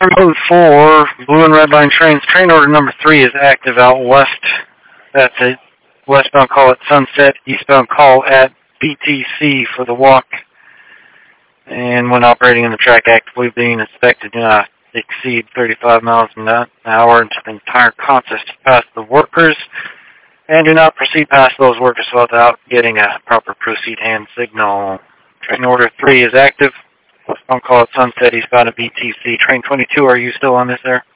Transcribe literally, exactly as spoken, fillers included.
Mode four, blue and red line trains. Train order number three is active out west. That's it. Westbound call at Sunset, eastbound call at B T C for the walk. And when operating in the track actively being inspected, do not exceed thirty-five miles an hour into the entire consist past the workers. And do not proceed past those workers without getting a proper proceed hand signal. Train order three is active. Westbound call at Sunset, eastbound at B T C. Train twenty-two, are you still on this there?